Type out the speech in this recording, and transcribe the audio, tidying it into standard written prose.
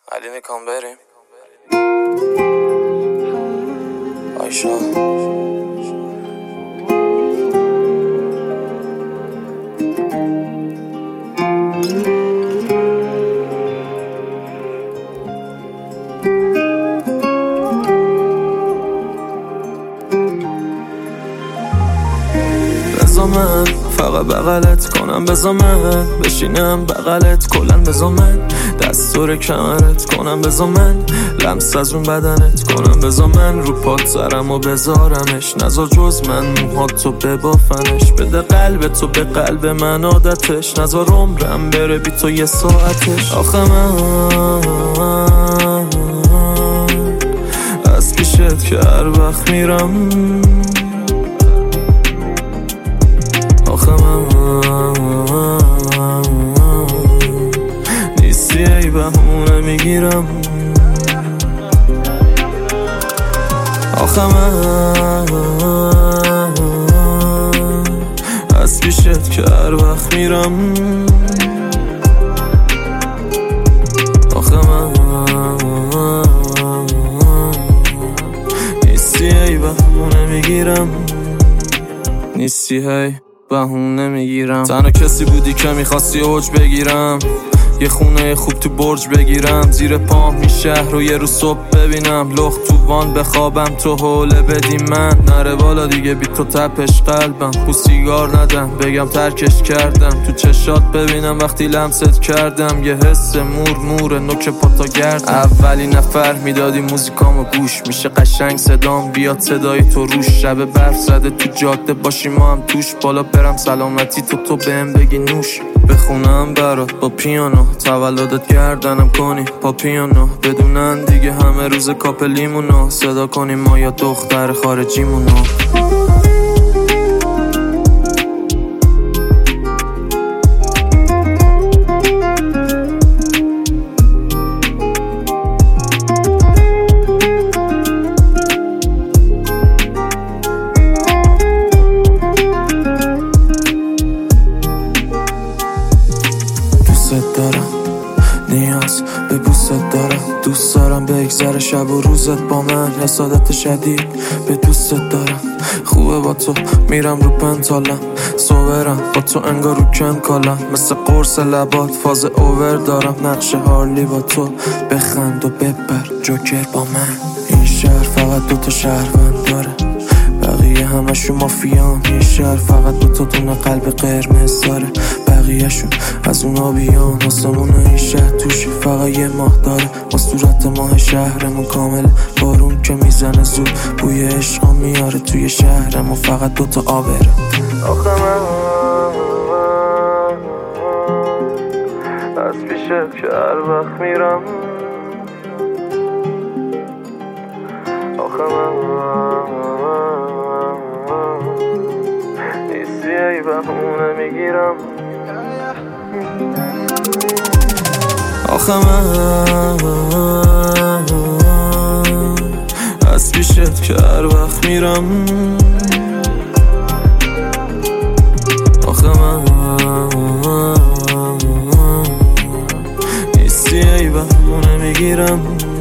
علی میکن بریم آیشا بزا من فقط بغلت کنم، بزا من بشینم بغلت کلن، بزا من دست دور کمرت کنم، بزا من لمس از اون بدنت کنم، بزا من رو پات سرم و بذارمش، نزار جز من موهاتو ببافنش، بده قلب تو به قلب من عادتش، نزار عمرم بره بی تو یه ساعتش. آخه من از پیشت که هر وقت میرم، آخه من نیستی ای بهونه میگیرم، آخه من از پیشت که هر وقت میرم، آخه من نیستی ای بهونه میگیرم، نیستی هی بهونه میگیرم. تنها کسی بودی که میخواستی اوج بگیرم، یه خونه خوب تو برج بگیرم، زیر پام این شهر رو یه روز صبح ببینم، لخت تو وان بخوابم تو حوله بدی من، نره بالا دیگه بی تو تپش قلبم، بو سیگار ندم بگم ترکش کردم، تو چشات ببینم وقتی لمست کردم، یه حس مور نوک پاتا گرد، اولی نفر میدادی موزیکامو گوش، میشه قشنگ صدام بیاد صدای تو روش، شب برف زده تو جاده باشی ما هم توش، بالا برم سلامتی تو بهم بگی نوش، بخونم برات با پیانو، تولدت گردنم کنی پا پیانو، بدونن دیگه همه روز کاپلیمونو، صدا کنیم ما یا دختر خارجیمونو. دوست دارم نیاز به بوست دارم، دوست دارم بگذره شب و روزت با من، حسادت شدید به دوستت دارم، خوبه با تو میرم رو پنتالم، صورم با تو انگار رو کم کالم، مثل قرص لبات فاز اوور دارم، نقش هارلی با تو بخند و ببر جوکر با من، این شهر فقط دوتا شهروند داره، بقیه همشون مافیان، این شهر فقط دوتا دونه قلب قرمز داره، بقیهشون از اون آبیان، آسمون این شهر توش فقط یه ماه داره، ما صورت ماه شهرمون کامل، بارون که میزنه زود بوی عشقا میاره توی شهرمون، فقط دوتا آبره. آخه من از پیشت که هر وقت میرم، آخه من نیستی ای بهونه میگیرم، آخه من از پیشت که هر وقت میرم، آخه من نیستی ای بهونه میگیرم.